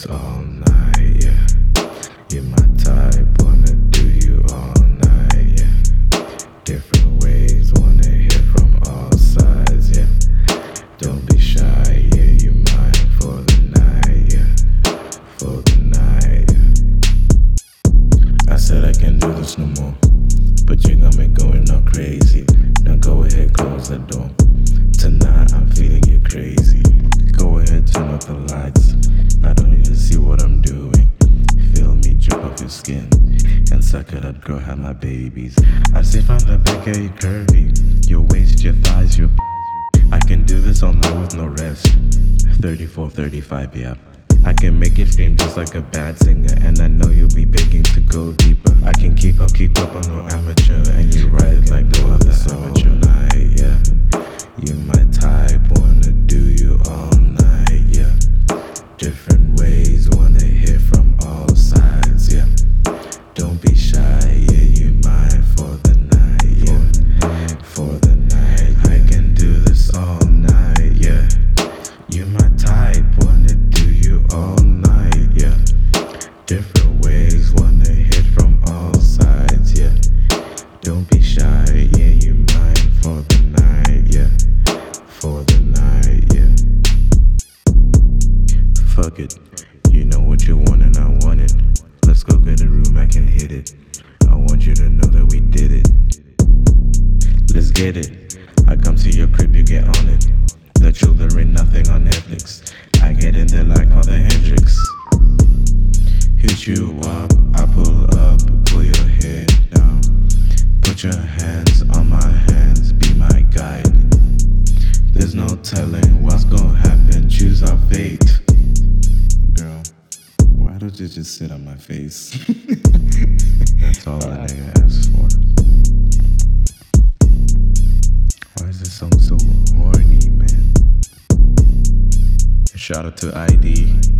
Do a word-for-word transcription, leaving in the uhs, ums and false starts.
this all night, yeah. You're my type, wanna do you all night, yeah. Different ways, wanna hear from all sides, yeah. Don't be shy, yeah, you mine for the night, yeah. For the night, yeah. I said I can't do this no more, but you got me going all crazy. Now go ahead, close the door. Tonight I'm feeling you crazy. Go ahead, turn up the lights. I don't need to see what I'm doing. Feel me drip off your skin and suck it up, girl, have my babies. I see from the back of your curvy, your waist, your thighs, your I can do this all night with no rest. thirty-four, thirty-five, yeah. I can make it scream just like a bad singer, and I know you'll be begging to go deeper. I can keep up, keep up, I'm no amateur, and you ride it like no other amateur. Night, yeah. You my type, wanna do you all night, yeah. Different ways, wanna hear from all sides, yeah. Don't be shy, yeah, you mine for the night, yeah. For the night, I can do this all night, yeah. You my type, wanna do you all night, yeah. Different ways, wanna hit from all sides, yeah. Don't be shy, yeah, you mine for the night, yeah. For the night, yeah. Fuck it, you know what you want and I want it. Let's go get a room, I can hit it. I want you to know that we did it. Let's get it. I come to your crib, you get on it. The children, nothing on Netflix. I get in there like all the Hendrix. Hit you up, I pull up, pull your head down. Put your hands on my hands, be my guide. There's no telling what's gonna happen, choose our fate. Girl, why don't you just sit on my face? That's all a nigga asks for. Why is this song so horny, man? Shout out to I D.